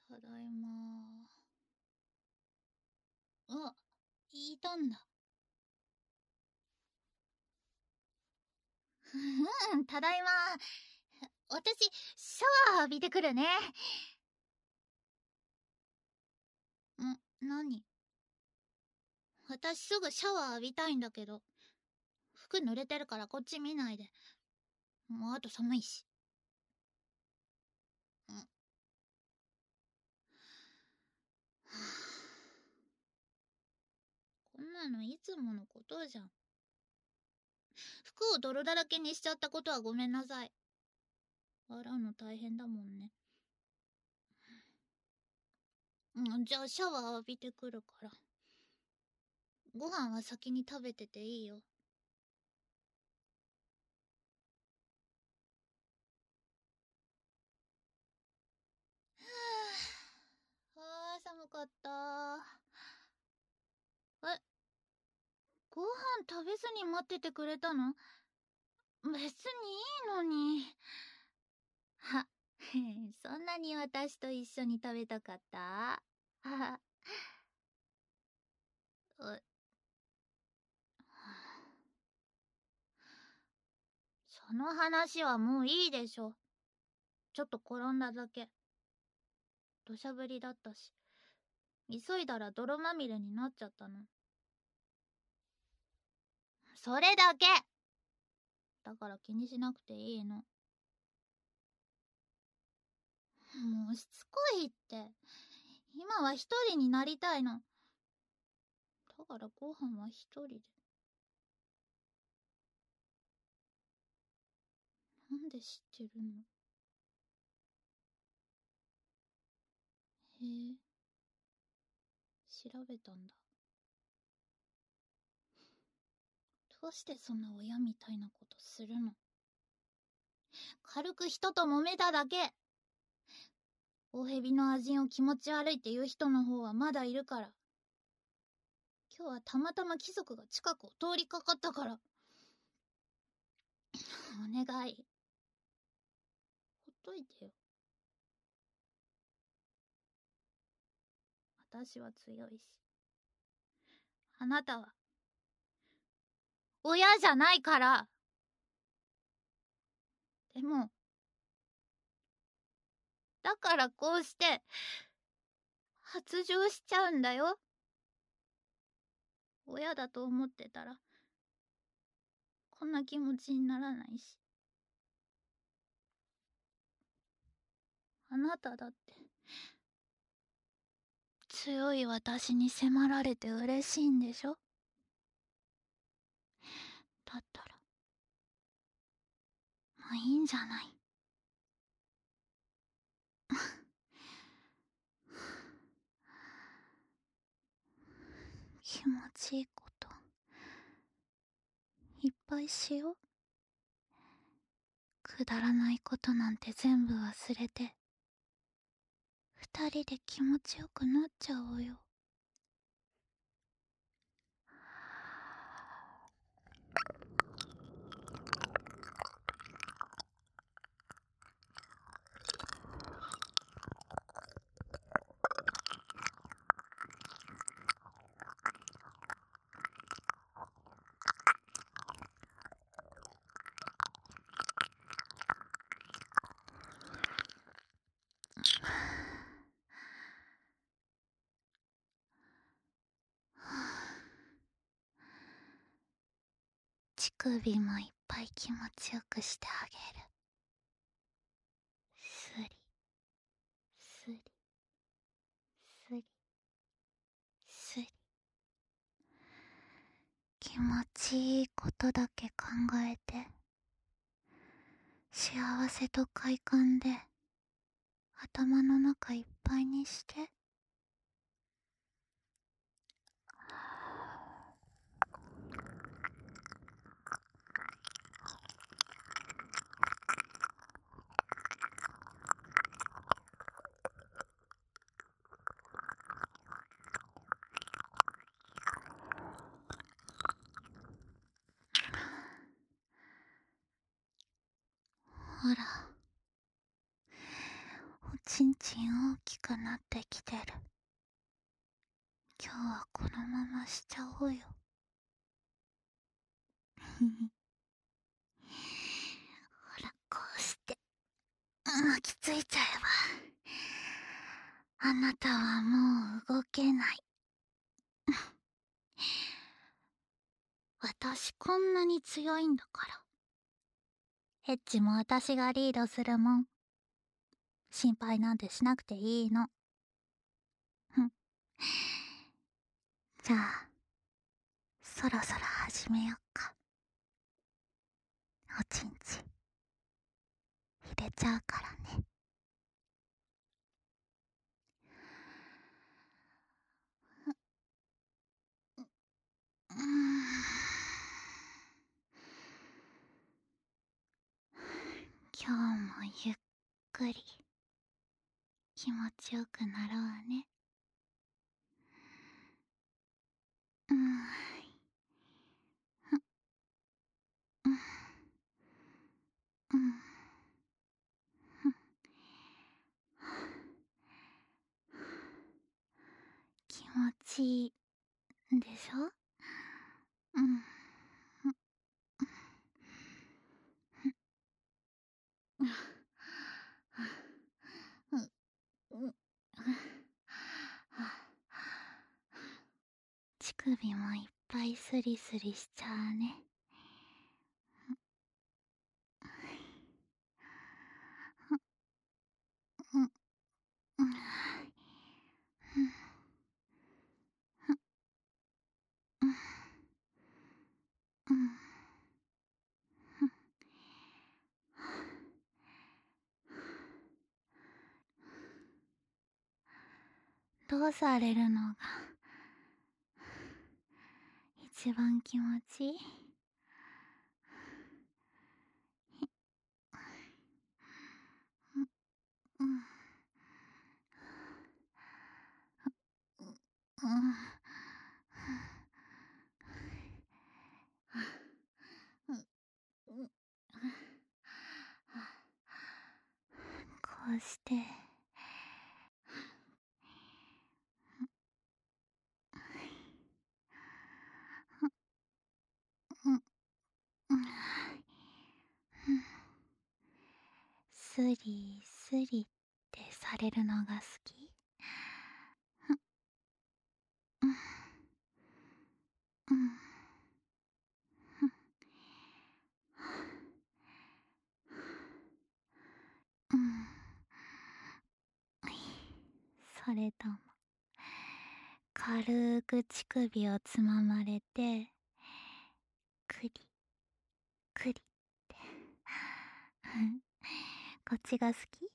ただいま。あ、いたんだ。うん、ただいま。私、シャワー浴びてくるね。何？私すぐシャワー浴びたいんだけど。服濡れてるからこっち見ないで。もうあと寒いし。こんなのいつものことじゃん。服を泥だらけにしちゃったことはごめんなさい。洗うの大変だもんね。じゃあシャワー浴びてくるから。ご飯は先に食べてていいよ。寒かった。え、ご飯食べずに待っててくれたの？別にいいのに。は、そんなに私と一緒に食べたかった？はは。その話はもういいでしょ。ちょっと転んだだけ。土砂降りだったし、急いだら泥まみれになっちゃったの。それだけ。だから気にしなくていいの。もうしつこいって。今は一人になりたいの。だからご飯は一人で。なんで知ってるの？へえ、調べたんだ。どうしてそんな親みたいなことするの？軽く人と揉めただけ。大蛇の味を気持ち悪いっていう人の方はまだいるから。今日はたまたま貴族が近くを通りかかったから。お願い。ほっといてよ。私は強いし。あなたは、親じゃないから。でも、だからこうして、発情しちゃうんだよ。親だと思ってたら、こんな気持ちにならないし。あなただって、強い私に迫られて嬉しいんでしょ？だったら、もういいんじゃない？気持ちいいこといっぱいしよう。くだらないことなんて全部忘れて、二人で気持ちよくなっちゃおうよ。乳首もいっぱい気持ちよくしてあげる。すりすりすりすり。気持ちいいことだけ考えて、幸せと快感で頭の中いっぱいにして。ほら、落ちんちん大きくなってきてる。今日はこのまましちゃおうよ。ほら、こうして巻きついちゃえばあなたはもう動けない。私こんなに強いんだから。エッチも私がリードするもん。心配なんてしなくていいの。じゃあそろそろ始めよっか。おちんち入れちゃうからね。今日もゆっくり気持ちよくなろうね。気持ちいいでしょ。乳首もいっぱいスリスリしちゃうね。どうされるのが一番気持ちいい？こうしてスリスリってされるのが好き？それとも軽く乳首をつままれてクリクリってこっちが好き？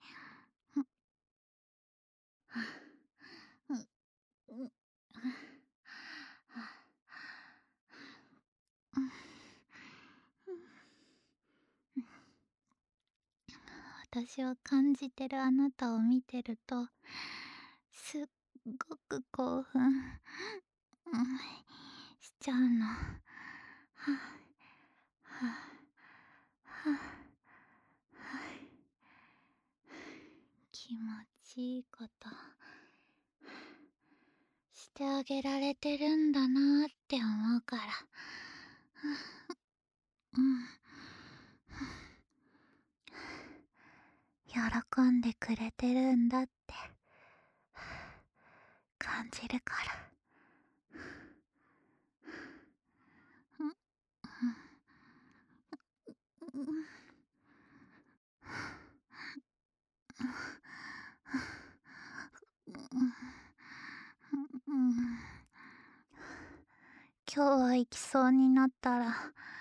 私を感じてるあなたを見てるとすっごく興奮しちゃうの。気持ちいいことしてあげられてるんだなーって思うから。喜んでくれてるんだって感じるから。今日は行きそうになったら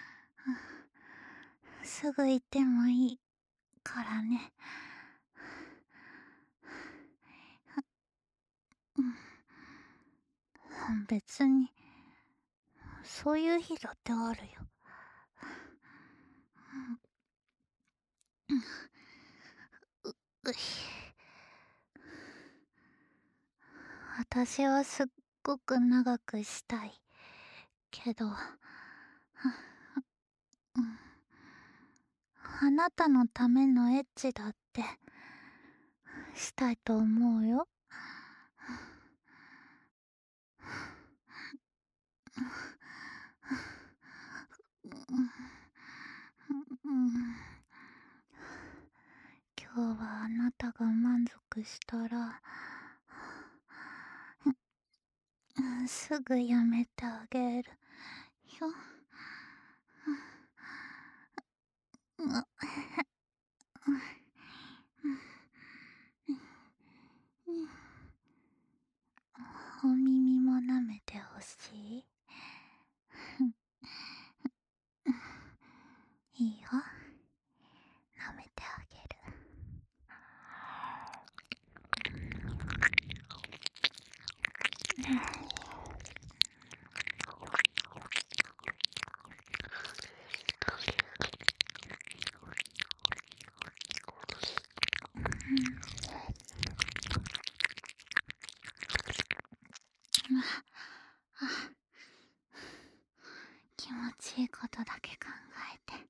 すぐ行ってもいいからね。別にそういう日だってあるよ。私はすっごく長くしたいけど、あなたのためのエッチだってしたいと思うよ。今日はあなたが満足したらすぐやめてあげるよ。お耳も舐めてほしい。いいよ、舐めてあげる。気持ちいいことだけ考えて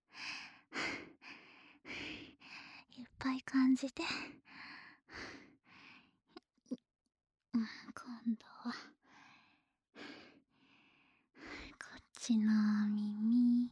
いっぱい感じて、今度はこっちの耳、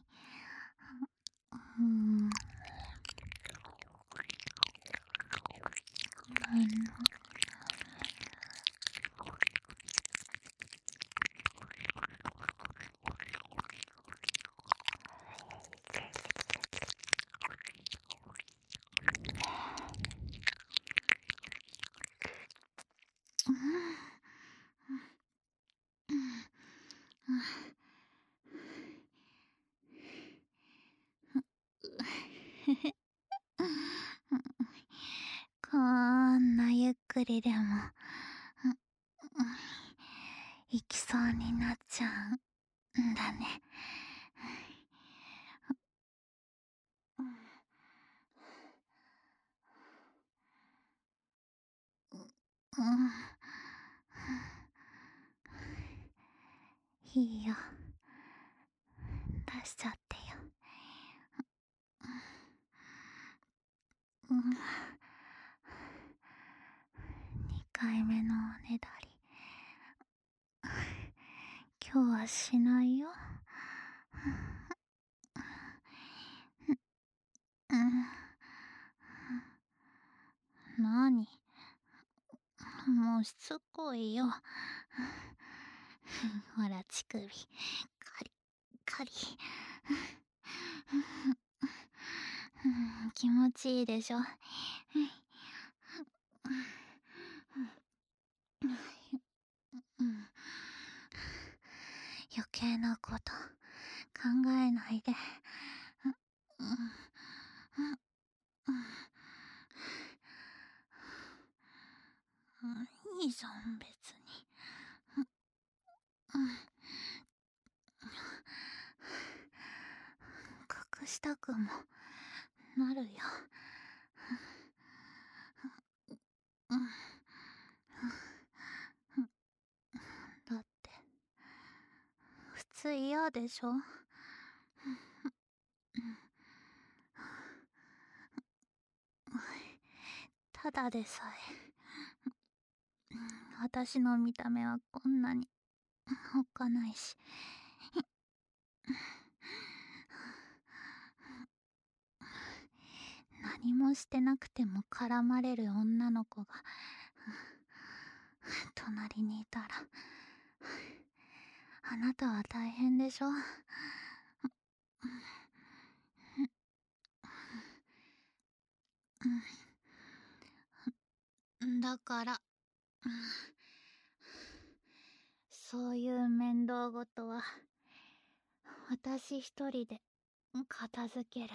こんなゆっくりでも行きそうになっちゃうんだね。いいよ、出しちゃってよ。2回目のおねだり、今日はしないよ。なに、もうしつこいよ。ほら乳首、カリカリ。気持ちいいでしょ。余計なこと考えないで。いいじゃん別に。隠したくもなるよ。だって普通嫌でしょ。ただでさえ私の見た目はこんなにおっかないし。何もしてなくても絡まれる女の子が隣にいたらあなたは大変でしょ。だからそういう面倒ごとは私一人で片付ける。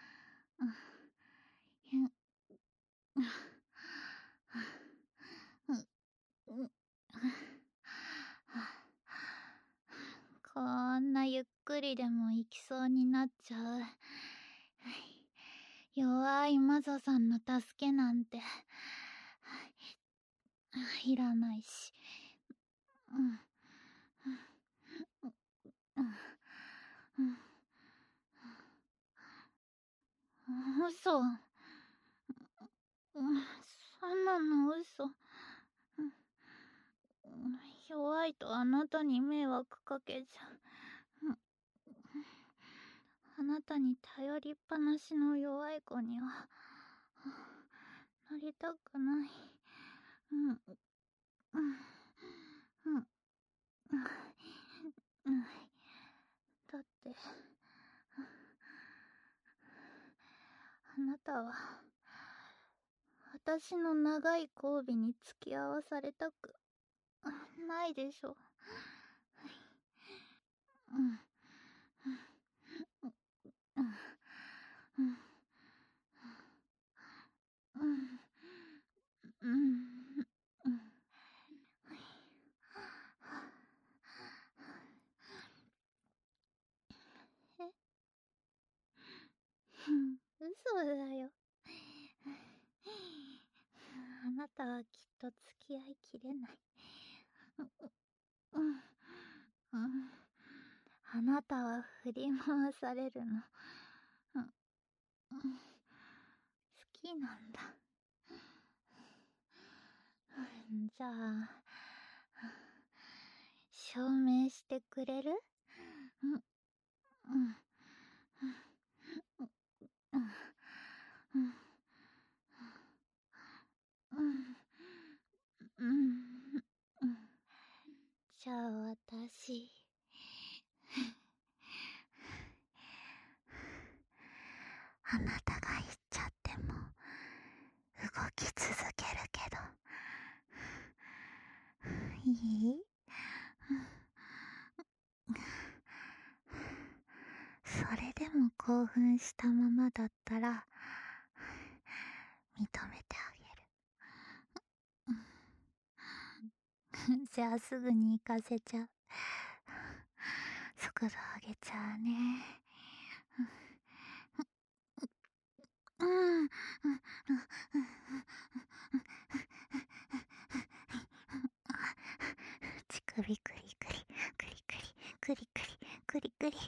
こんなゆっくりでも行きそうになっちゃう。弱いマゾさんの助けなんていらないし。嘘。 そんなの嘘。弱いとあなたに迷惑かけちゃう。あなたに頼りっぱなしの弱い子にはなりたくない。だってあなたは私の長い交尾に付き合わされたくないでしょ。嘘だよ。あなたはきっと付き合いきれない。あなたは振り回されるの。好きなんだ。じゃあ、証明してくれる？じゃあ私あなたが言っちゃっても動き続けるけどいい？それでも興奮したままだったら認めてあげる。じゃあすぐに行かせちゃう。速度上げちゃうね。乳首クリクリクリクリクリクリクリクリ。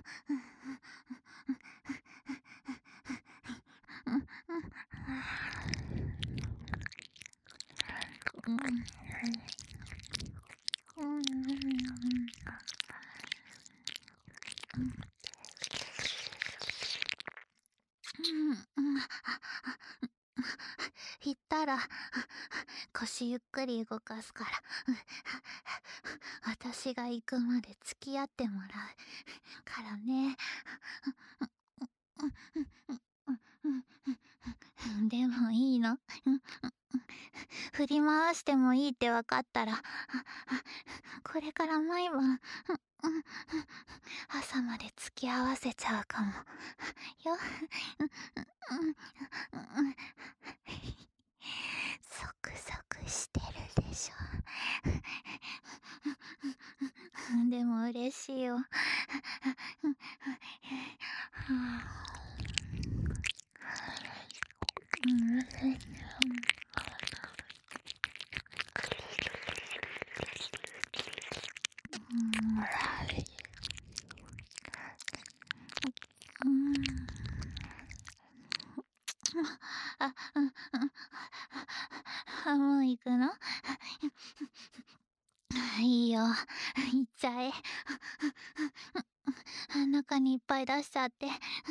言ったら腰ゆっくり動かすから私が行くまで付き合ってもらうからね。でもいいの？振り回してもいいって分かったらこれから毎晩朝まで付き合わせちゃうかもよ。ゾクゾクしてるでしょ。でも嬉しいよ。もう行くの？いいよ、行っちゃえ。中にいっぱい出しちゃって。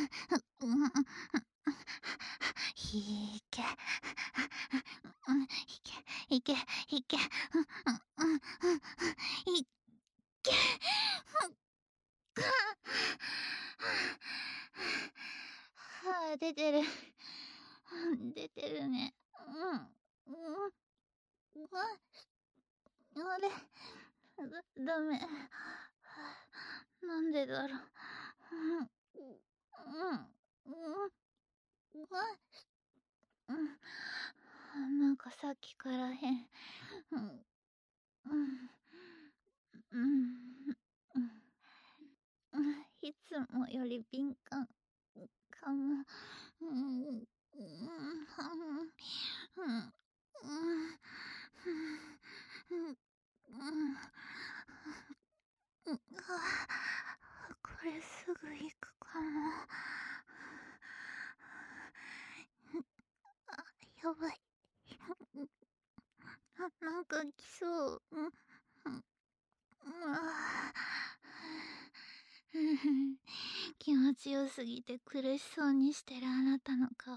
いけ。いけ、いけ。いけ。出てる。出てるね。あれ、ダメ。なんでだろう。なんかさっきから変。いつもより敏感かも。これすぐ行くかも。やばい。 なんか来そう。気持ちよすぎて苦しそうにしてるあなたの顔、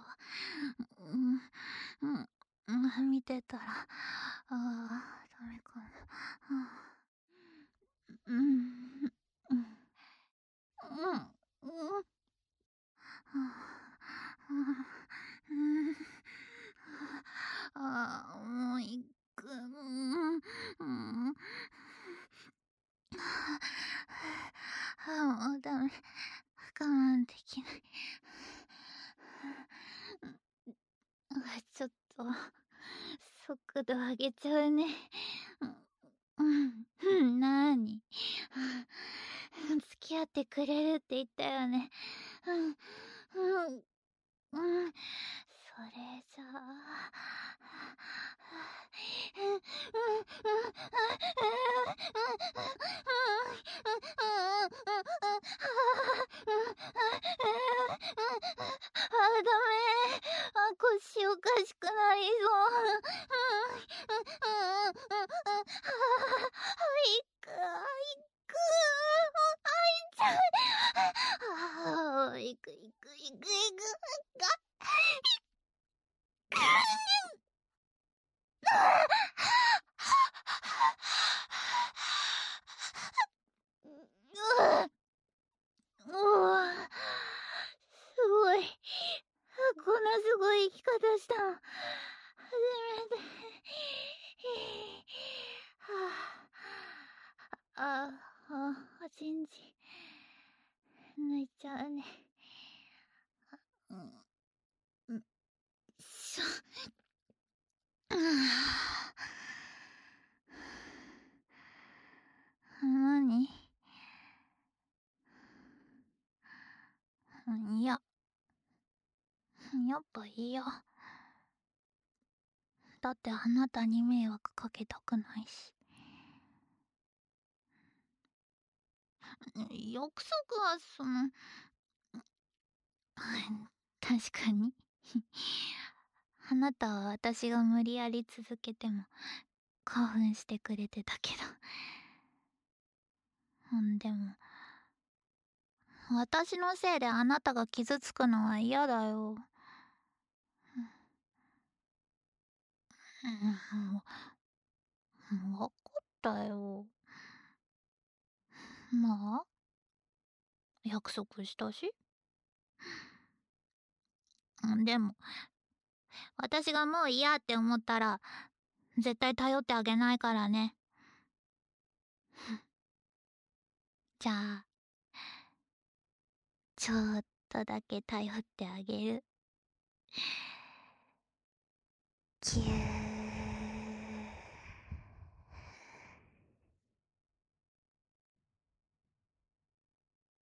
見てたら、ダメかも。うん、うん、もう行く。もうダメ。我慢できない。ちょっと、速度上げちゃうね。なーに。付き合ってくれるって言ったよね。それじゃあ。ダメ。腰おかしくなりそう。いく、いく、いく、いく、いく、いく、すごい。こんなすごい生き方したの。初めて。おちんち抜いちゃうね。しょ。何？いや、やっぱいいや。だってあなたに迷惑かけたくないし。約束は確かに。あなたは私が無理やり続けても興奮してくれてたけど。でも、私のせいであなたが傷つくのは嫌だよ。わかったよ。まあ、約束したし。でも、私がもう嫌って思ったら、絶対頼ってあげないからね。じゃあ、ちょっとだけ頼ってあげる。ぎゅー。